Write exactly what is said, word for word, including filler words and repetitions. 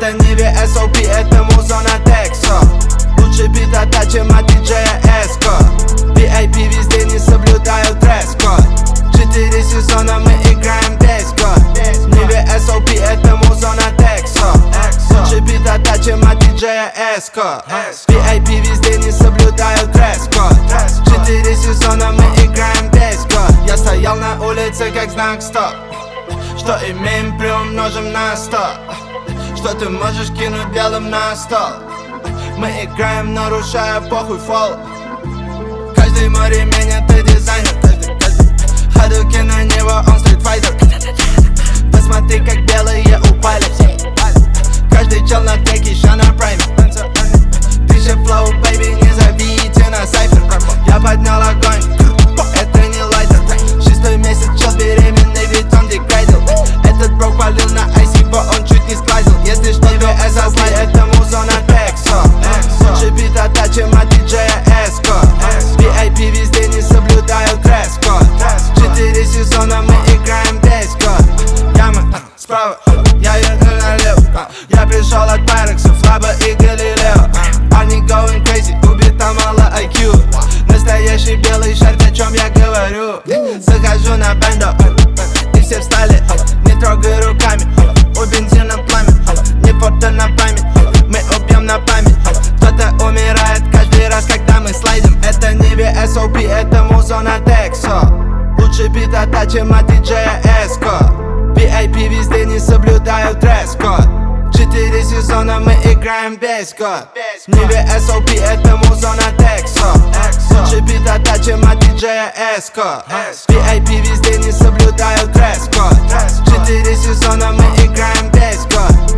Это не ви эс о пи, это музон от Эксо. Лучше бит отдача от диджея Эско. ви ай пи везде не соблюдают дресс-код. Четыре сезона мы играем весь год. Не ви эс о пи, это музон от Эксо. Лучше бит отдача от диджея Эско. ви ай пи везде не соблюдают дресс-код. Четыре сезона мы играем весь год. Я стоял на улице как знак стоп. Что имеем, приумножим на сто. Что ты можешь кинуть белым на стол. Мы играем, нарушая похуй фол. Каждый мой ремень это дизайнер. Ходуки на него, он стритфайтер. Посмотри, как белые упали. Каждый чел на треке, ща на прайме. Тысяча флоу, бэйби, не забейте на сайфер. Я поднял огонь, это не лайтер. Шестой месяц чел беременный, ведь он дегрейдил. Этот брок полил на айси, бо он чуть не сглазил. Если что, ви эс о пи, это музон от Эксо. Лучше бит отдача от диджея Эско. ви ай пи везде не соблюдают дресс-код. Четыре сезона мы играем весь год. Яма справа, я еду налево. Я пришел от Пайрекса, Флаба и Галилео. Они going crazy, убито мало ай кью. Настоящий белый шарик, о чем я говорю. Захожу на бендо, и все встали. Не трогай руками, у бензина пламя. Не фото на память, мы убьем на память. Кто-то умирает каждый раз, когда мы слайдим. Это не ви эс о пи, это музон от Эксо. Лучше бит отдача от диджея Эско. ви ай пи везде не соблюдают дресс-код. Четыре сезона мы играем весь год. Не ви эс о пи, это музон от Эксо. Лучше бит отдача от диджея Эско. ви ай пи везде не соблюдают дресс-код. Четыре сезона мы играем весь год.